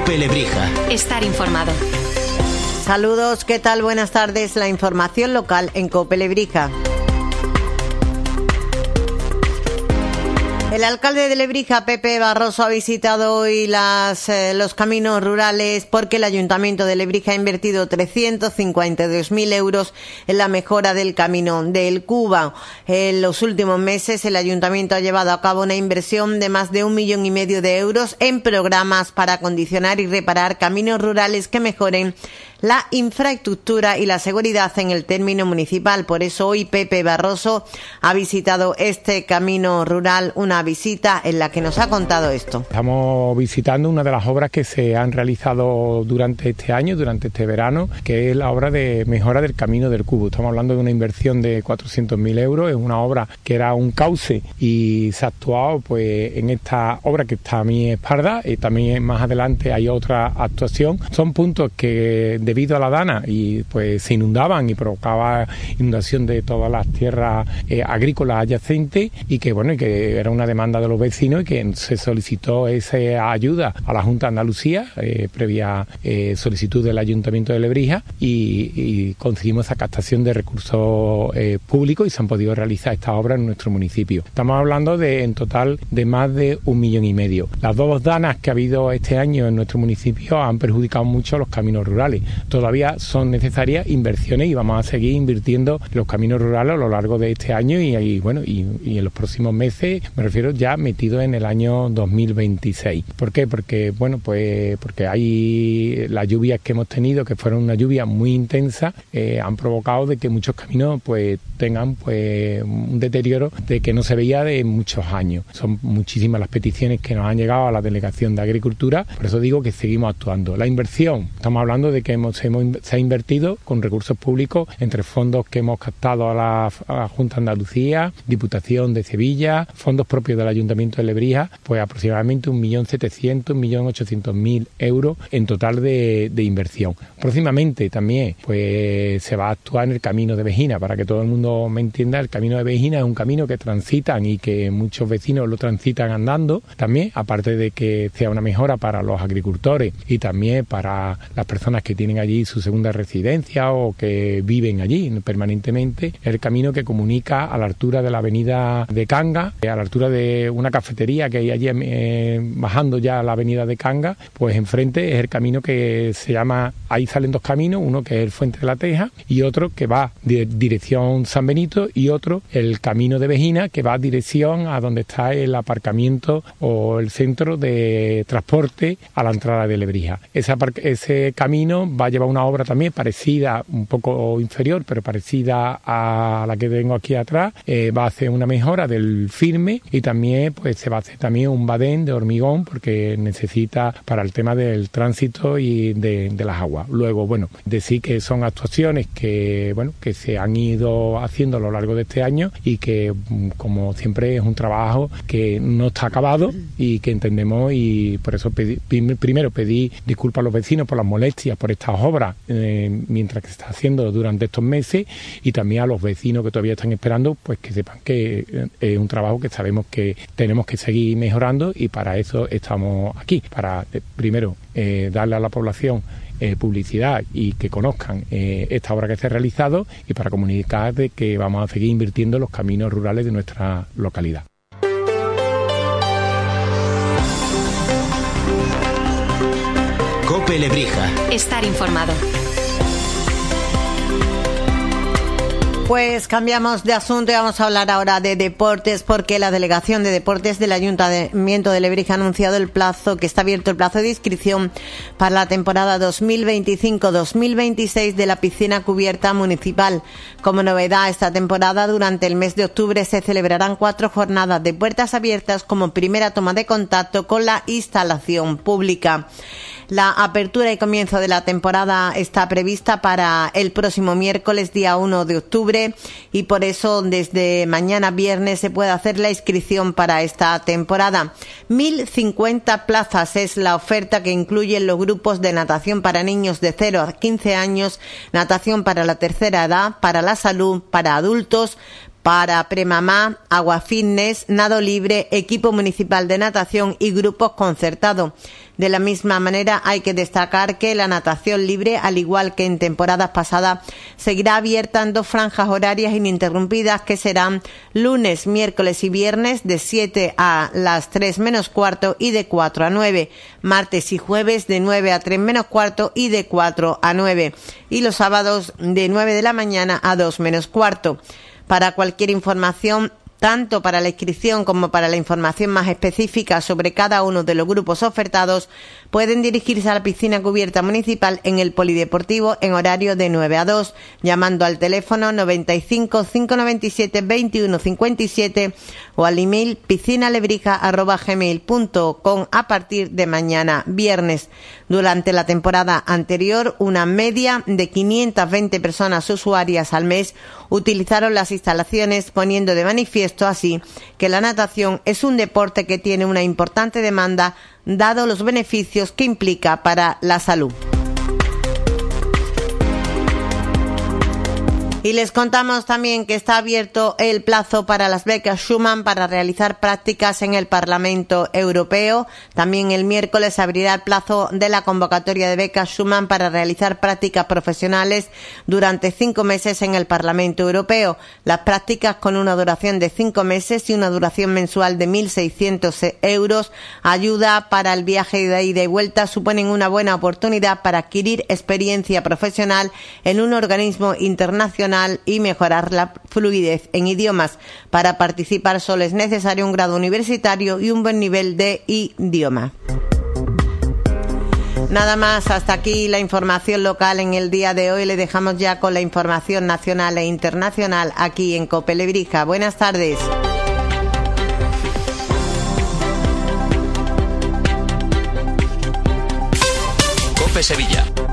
COPE Lebrija. Estar informado. Saludos, ¿qué tal? Buenas tardes. La información local en COPE Lebrija. El alcalde de Lebrija, Pepe Barroso, ha visitado hoy los caminos rurales porque el Ayuntamiento de Lebrija ha invertido 352.000 euros en la mejora del camino del Cuba. En los últimos meses, el Ayuntamiento ha llevado a cabo una inversión de más de 1,5 millones de euros en programas para acondicionar y reparar caminos rurales que mejoren la infraestructura y la seguridad en el término municipal. Por eso hoy Pepe Barroso ha visitado este camino rural, una visita en la que nos ha contado esto. Estamos visitando una de las obras que se han realizado durante este año, durante este verano, que es la obra de mejora del camino del Cubo. Estamos hablando de una inversión de 400.000 euros, es una obra que era un cauce y se ha actuado pues en esta obra que está a mi espalda, y también más adelante hay otra actuación. Son puntos que debido a la dana y pues se inundaban y provocaba inundación de todas las tierras agrícolas adyacentes, y que bueno, y que era una demanda de los vecinos y que se solicitó esa ayuda a la Junta de Andalucía previa solicitud del Ayuntamiento de Lebrija, y conseguimos esa captación de recursos públicos y se han podido realizar estas obras en nuestro municipio. Estamos hablando de en total de más de 1,5 millones. Las dos danas que ha habido este año en nuestro municipio han perjudicado mucho los caminos rurales. Todavía son necesarias inversiones y vamos a seguir invirtiendo en los caminos rurales a lo largo de este año y en los próximos meses, me refiero ya metido en el año 2026. ¿Por qué? Porque hay las lluvias que hemos tenido, que fueron una lluvia muy intensa, han provocado de que muchos caminos pues tengan pues un deterioro de que no se veía de muchos años. Son muchísimas las peticiones que nos han llegado a la Delegación de Agricultura, por eso digo que seguimos actuando. La inversión, estamos hablando de que se ha invertido con recursos públicos entre fondos que hemos captado a la Junta de Andalucía, Diputación de Sevilla, fondos propios del Ayuntamiento de Lebrija, pues aproximadamente 1.700.000, 1.800.000 euros en total de inversión. Próximamente también pues se va a actuar en el camino de Vejina. Para que todo el mundo me entienda, el camino de Vejina es un camino que transitan y que muchos vecinos lo transitan andando también, aparte de que sea una mejora para los agricultores y también para las personas que tienen allí su segunda residencia o que viven allí permanentemente. El camino que comunica a la altura de la avenida de Canga, a la altura de una cafetería que hay allí bajando ya la avenida de Canga, pues enfrente es el camino que se llama, ahí salen dos caminos, uno que es el Fuente de la Teja y otro que va dirección San Benito, y otro el camino de Vejina que va dirección a donde está el aparcamiento o el centro de transporte a la entrada de Lebrija. Ese camino va a llevar una obra también parecida, un poco inferior, pero parecida a la que tengo aquí atrás. Va a hacer una mejora del firme y también pues se va a hacer también un badén de hormigón porque necesita para el tema del tránsito y de las aguas. Luego, bueno, decir que son actuaciones que se han ido haciendo a lo largo de este año y que, como siempre, es un trabajo que no está acabado y que entendemos, y por eso primero pedí disculpas a los vecinos por las molestias por estas obras mientras que se está haciendo durante estos meses, y también a los vecinos que todavía están esperando, pues que sepan que es un trabajo que sabemos que tenemos que seguir mejorando, y para eso estamos aquí, para primero darle a la población publicidad y que conozcan esta obra que se ha realizado, y para comunicar de que vamos a seguir invirtiendo en los caminos rurales de nuestra localidad. COPE Lebrija. Estar informado. Pues cambiamos de asunto y vamos a hablar ahora de deportes, porque la Delegación de Deportes del Ayuntamiento de Lebrija ha anunciado que está abierto el plazo de inscripción para la temporada 2025-2026 de la piscina cubierta municipal. Como novedad, esta temporada, durante el mes de octubre, se celebrarán 4 jornadas de puertas abiertas como primera toma de contacto con la instalación pública. La apertura y comienzo de la temporada está prevista para el próximo miércoles, día 1 de octubre, y por eso desde mañana viernes se puede hacer la inscripción para esta temporada. 1.050 plazas es la oferta que incluyen los grupos de natación para niños de 0 a 15 años, natación para la tercera edad, para la salud, para adultos, para Premamá, Agua Fitness, Nado Libre, equipo municipal de natación y grupos concertados. De la misma manera, hay que destacar que la natación libre, al igual que en temporadas pasadas, seguirá abierta en 2 franjas horarias ininterrumpidas que serán lunes, miércoles y viernes de 7 a las 3 menos cuarto y de 4 a 9, martes y jueves de 9 a 3 menos cuarto y de 4 a 9, y los sábados de 9 de la mañana a 2 menos cuarto. Para cualquier información, tanto para la inscripción como para la información más específica sobre cada uno de los grupos ofertados, pueden dirigirse a la piscina cubierta municipal en el Polideportivo en horario de 9 a 2, llamando al teléfono 95 597 21 57 o al email piscinalebrija@gmail.com a partir de mañana viernes. Durante la temporada anterior, una media de 520 personas usuarias al mes utilizaron las instalaciones, poniendo de manifiesto así que la natación es un deporte que tiene una importante demanda, dado los beneficios que implica para la salud. Y les contamos también que está abierto el plazo para las becas Schuman para realizar prácticas en el Parlamento Europeo. También el miércoles se abrirá el plazo de la convocatoria de becas Schuman para realizar prácticas profesionales durante 5 meses en el Parlamento Europeo. Las prácticas, con una duración de 5 meses y una duración mensual de 1.600 euros, ayuda para el viaje de ida y vuelta, suponen una buena oportunidad para adquirir experiencia profesional en un organismo internacional y mejorar la fluidez en idiomas. Para participar solo es necesario un grado universitario y un buen nivel de idioma. Nada más, hasta aquí la información local en el día de hoy. Le dejamos ya con la información nacional e internacional aquí en COPE Lebrija. Buenas tardes. COPE Sevilla.